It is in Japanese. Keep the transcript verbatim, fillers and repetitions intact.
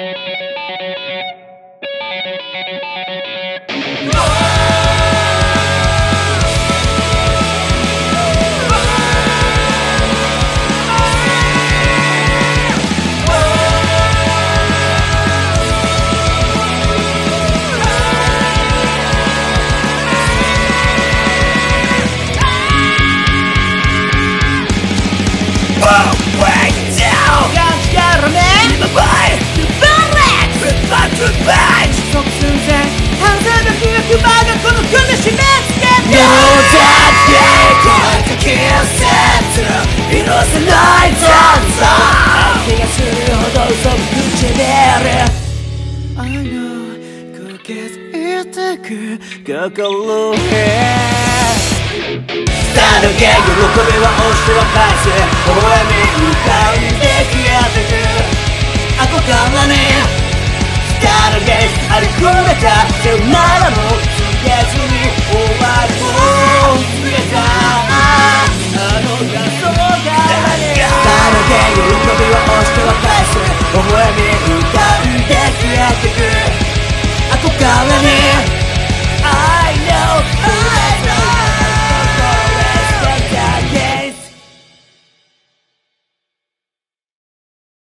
心へさだけ喜びは押しては返せ微笑み歌い出来上がる憧れにさだけありふれたさよならの